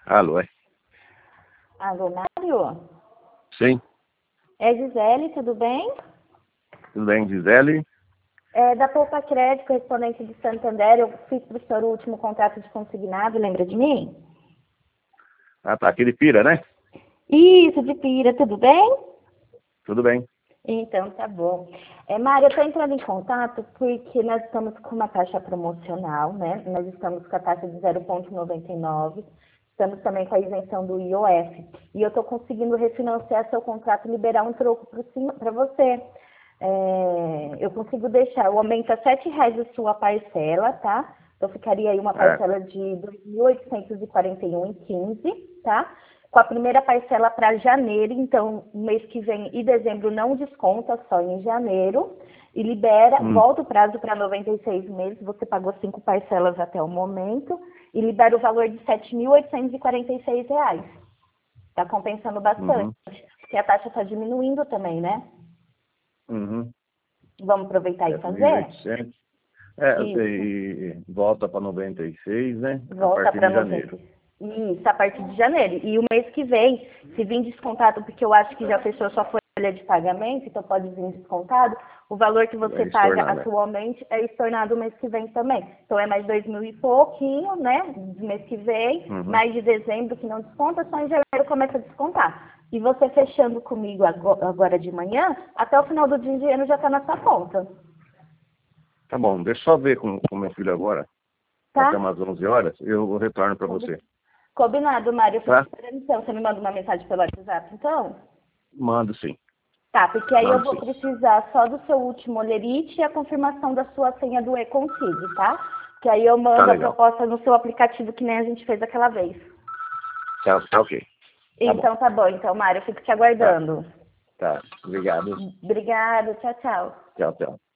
Alô, é? Alô, Mário? Sim, É Gisele, tudo bem? tudo bem, Gisele? É da Poupa Crédito, correspondente de Santander. Eu fiz para o senhor o último contrato de consignado, lembra de mim? Ah, tá, aquele Pira, né? Isso, de Pira, tudo bem? Tudo bem. Então, tá bom. Mário, eu estou entrando em contato porque nós estamos com uma taxa promocional, né? Nós estamos com a taxa de 0,99. Estamos também com a isenção do IOF. E eu estou conseguindo refinanciar seu contrato e liberar um troco para você. Eu consigo deixar, o aumento é R$ 7 a sua parcela, tá? Então ficaria aí uma É. parcela de 2.841,15, tá? Com a primeira parcela para janeiro, então mês que vem e dezembro não desconta, só em janeiro. E libera, volta o prazo para 96 meses, você pagou 5 parcelas até o momento, e libera o valor de R$ 7.846. Está compensando bastante, Uhum, porque a taxa está diminuindo também, né? uhum. Vamos aproveitar e fazer? 7.800. É, Isso. e volta para 96, né? A Volta partir para de janeiro. 90. Isso, a partir de janeiro. E o mês que vem, se vir descontado, porque eu acho que já fechou sua folha de pagamento, então pode vir descontado, o valor que você É paga estornada. atualmente é estornado o mês que vem também. Então é mais 2.000 e pouquinho, né? Do mês que vem, Uhum. mais de dezembro que não desconta, só em janeiro começa a descontar. E você fechando comigo agora de manhã, até o final do dia em janeiro já está na sua conta. Tá bom, deixa eu só ver com meu filho agora. Até Tá? umas 11 horas, eu retorno para você. Combinado, Mário. Eu fico Tá? esperando então. Você me manda uma mensagem pelo WhatsApp, então? Mando sim. Tá, porque aí eu Mando vou sim. precisar só do seu último olerite e a confirmação da sua senha do e-Concide, tá? Que aí eu Tá mando a legal. proposta no seu aplicativo que nem a gente fez aquela vez. Tá ok. Tá bom. Então tá bom. Então, Mário, eu fico te Tá, aguardando. tá. Obrigado. Obrigada. Tchau, tchau. Tchau, tchau.